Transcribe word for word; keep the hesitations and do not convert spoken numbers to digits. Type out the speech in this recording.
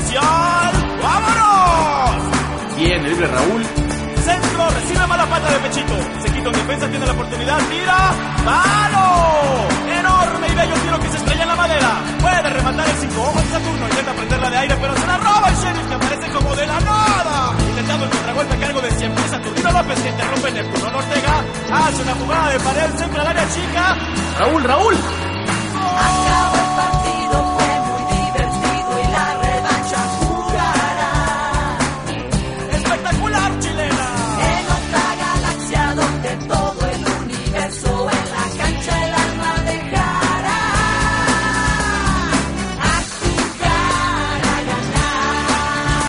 inicial. ¡Vámonos! Bien, el libre Raúl. Centro, recibe mala pata de pechito. Se quita un defensa, tiene la oportunidad, tira. ¡Palo! Enorme y bello tiro que se estrella en la madera. Puede rematar el cinco ojos Saturno. Intenta prenderla de aire, pero se la roba el Sheriff, que aparece como de la nada. Intentando el contragolpe a cargo de siempre Saturnino López, que interrumpe Neptuno Ortega. Hace una jugada de pared, centro al área chica. Raúl, Raúl. ¡Gol!